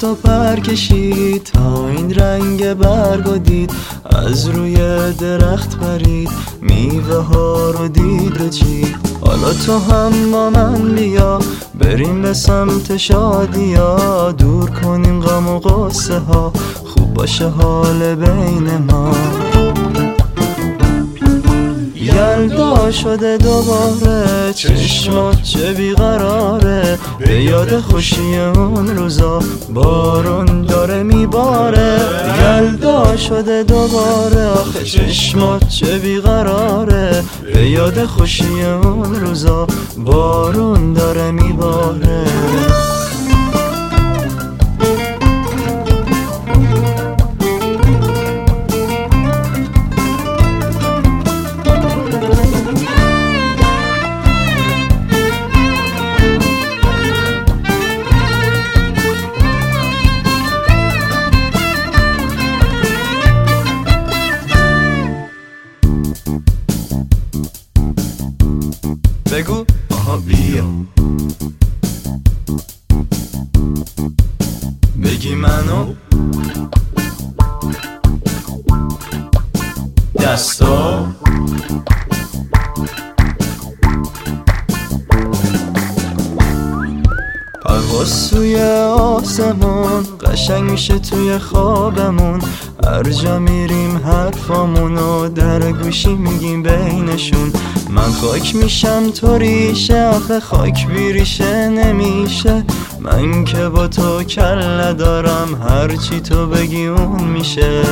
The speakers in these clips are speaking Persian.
رفت و پر کشید تا این رنگ برگو دید، از روی درخت پرید میوه ها رو دید و چید. حالا تو هم با من بیا بریم به سمت شادیا، دور کنیم غم و غصه ها، خوب باشه حال بین ما. یلدا شده دوباره چشمات چه بیقراره، به یاد خوشی اون روزا بارون داره میباره. یلدا شده دوباره آخه چشمات چه بیقراره، به یاد خوشی اون روزا بارون داره میباره. بگو آها بیا، بگی منو دستا پرواز سوی آسمون قشنگ میشه توی خوابمون، هر جا میریم حرفامونو در گوشی میگیم بینشون. من خاک میشم تو ریشه، آخه خاک بی ریشه نمیشه، من که با تو کل ندارم، هرچی تو بگی اون میشه.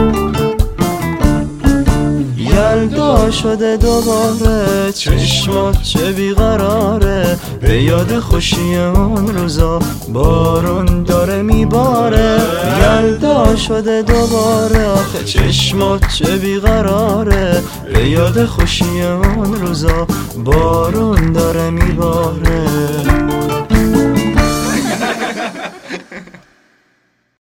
یلدا شده دوباره چشمات چه بیقراره، به یاد خوشی اون روزا بارون داره میباره. یلدا شده دوباره آخه چشمات چه بیقراره، به یاد خوشی اون روزا بارون داره میباره.